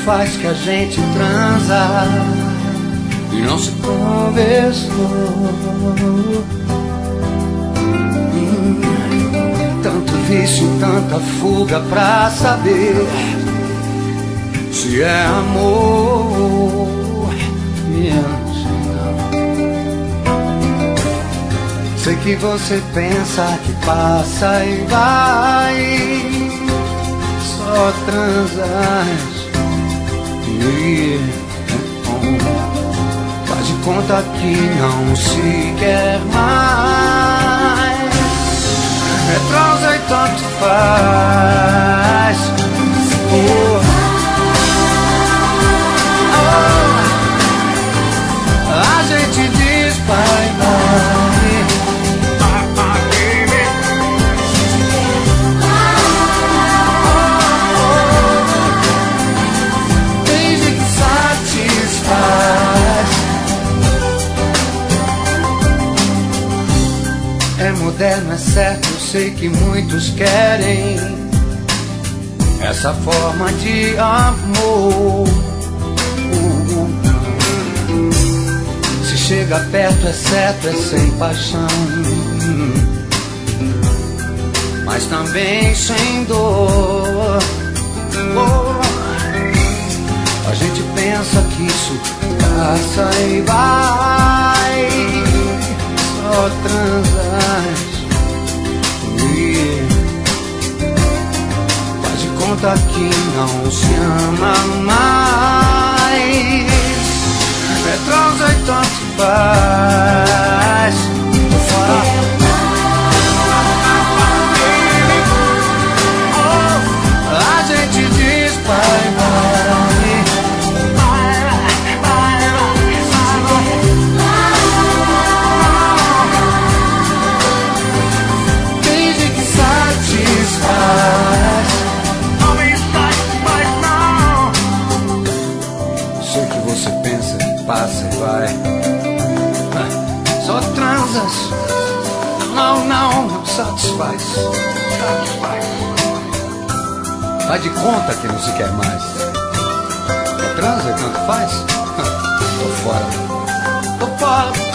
faz que a gente transa e não se conversou. Tanto vício, tanta fuga pra saber se é amor. Sei que você pensa que passa e vai, só transas e faz de conta que não se quer mais. É transa e tanto faz. A gente diz bye bye. Desde que satisfaz. É moderno, é certo, eu sei que muitos querem essa forma de amor. Se chega perto é certo, é sem paixão, mas também sem dor. A gente pensa que isso passa e vai, só transas e faz de conta que não se ama mais. É transa e tanto faz. Tô fora. A gente diz bye bye. Desde que satisfaz. Não me satisfaz não. Sei que você pensa que passa e vai, só transas. Não satisfaz. Faz de conta que não se quer mais. É transa e tanto faz. Tô fora.